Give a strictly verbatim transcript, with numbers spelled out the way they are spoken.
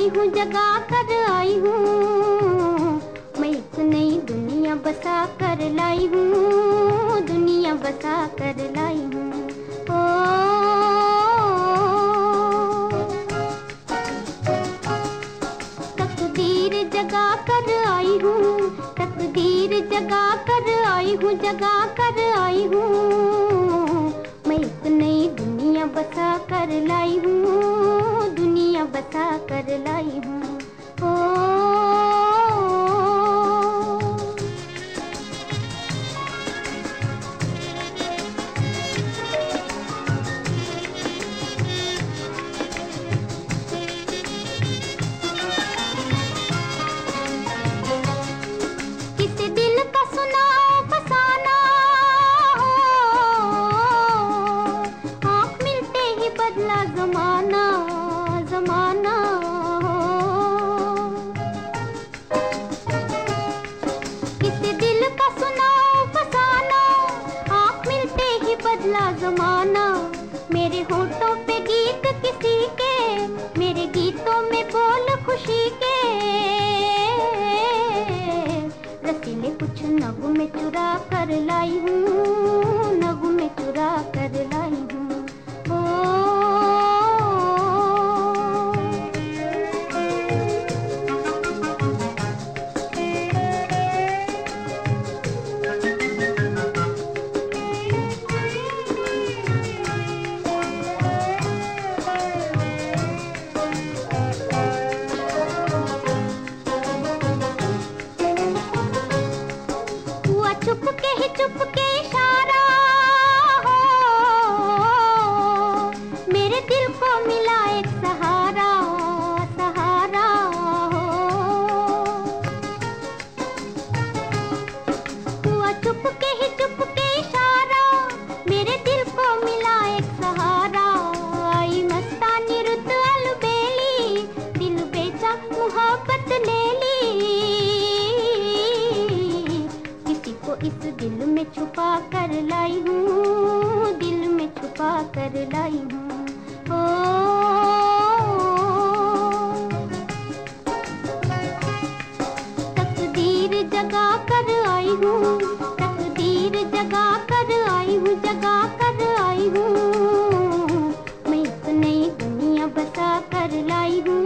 हूँ, जगा कर आई हूँ, मैं एक नई दुनिया बसा कर लाई हूँ, दुनिया बसा कर लाई हूँ। ओ तकदीर जगा कर आई हूँ, तकदीर जगा कर आई हूँ, जगा कर आई हूँ, मैं एक नई दुनिया बसा कर लाई हूँ, दुनिया बसा कर लाई हूँ। ओ किसी दिल का सुनाओ फसाना हो, आँख मिलते ही बदला जमाना, जमाना हो। किसी दिल का सुनाओ फसाना, आँख मिलते ही बदला जमाना। मेरे होठों पे गीत किसी के, मेरे गीतों में बोल खुशी के, रसीले कुछ नगमे चुरा कर लाई हूँ, नगमे चुरा कर लाई हूँ। ओ हुआ चुप के ही चुप के इशारा हो, मेरे दिल को मिला एक सहारा, सहारा हो। हुआ चुप के ही चुप के इशारा, मेरे दिल को मिला एक सहारा। आई मस्तानी रुत अलबेली, दिल बेचा मोहब्बत ले ली, किसी को इस दिल में छुपा कर लाई हूँ, दिल में छुपा कर लाई हूँ। ओ तकदीर जगा कर आई हूँ, तकदीर जगा कर आई हूँ, जगा कर आई हूँ, मैं एक नई दुनिया बसा कर लाई हूँ,